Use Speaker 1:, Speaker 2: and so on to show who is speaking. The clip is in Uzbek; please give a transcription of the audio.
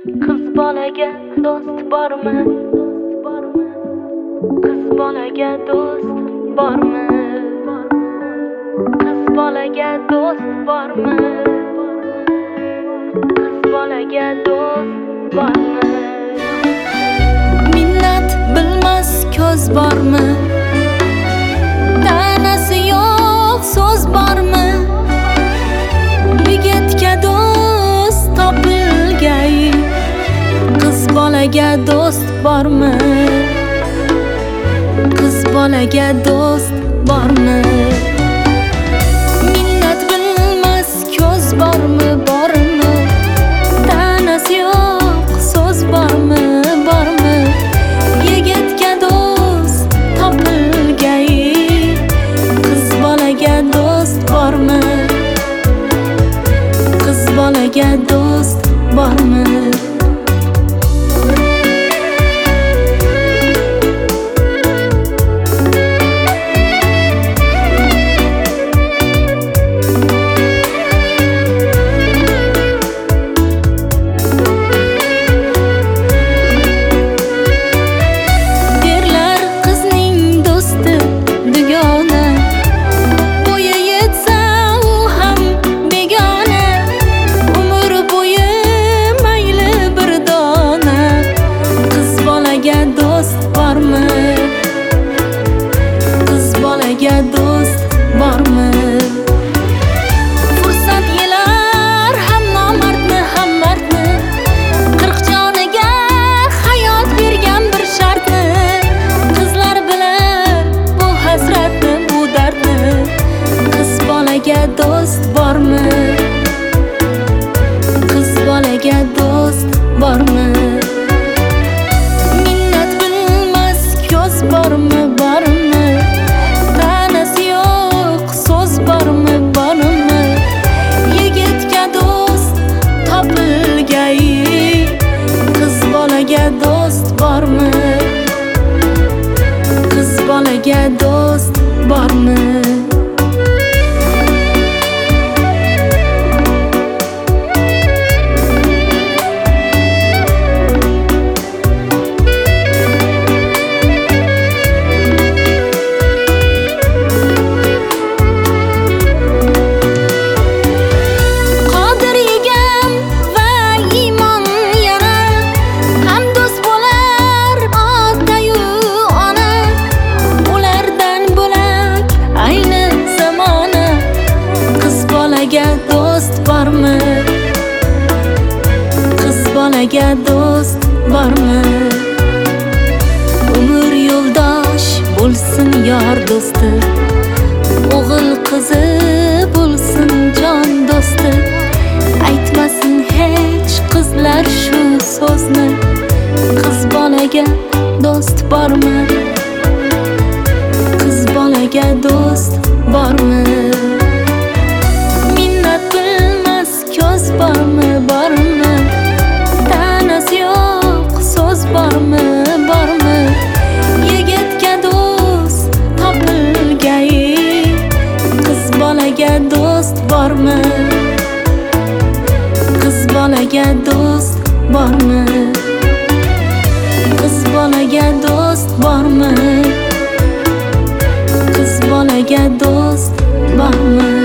Speaker 1: Qiz bolaga do'st bormi? Qiz bolaga do'st bormi? Qiz bolaga do'st bormi? Qiz bolaga do'st bormi? Minnat bilmas ko'z bormi? Tanasi yo'q so'z bormi? Yigitga do'st topilgay, qiz bolaga do'st bormi? Qiz bolaga do'st bormi? Minnat bilmas ko'z bormi? Bormi? Tanasi yo'q so'z bormi? Bormi? Yigitga do'st topilgay, qiz bolaga do'st bormi? Qiz bolaga do'st bormi? Derlar qizning do'sti dugona, bo'yi yetsa u ham begona. Umr bo'yi mayli bir dona, qiz bolaga do'st bormi? Qiz bolaga do'st bormi? Fursat yelar ham nomardni ham mardni, 40 joniga hayot bergan bir shartni. Qizlar bilar bu hasratni, bu dardni, qiz bolaga do'st bormi? Qiz bolaga do'st bormi? Minnat bilmas ko'z bormi? Bormi? Tanasi yo'q so'z bormi? Bormi? Yigitga do'st topilgay, qiz bolaga do'st bormi? Qiz bolaga do'st bormi? Qodir yegam va iymon yana, ham do'st bo'lar ota-yu ona. Ulardan bo'lak ayni zamona, qiz bolaga do'st bormi? Qiz bolaga do'st bormi? Umr yo'ldosh bo'lsin yor do'sti, o'g'il qizi bo'lsin jon do'sti. Aytmasin hech qizlar shu so'zni, qiz bolaga do'st bormi? Qiz bolaga do'st bormi? Minnat bilmas ko'z bormi? Bormi? Tanasi yo'q so'z bormi? Bormi? Yigitga do'st topilgay, qiz bolaga do'st bormi? Qiz bolaga do'st bormi? Qiz bolaga do'st bormi? Qiz bolaga do'st bormi?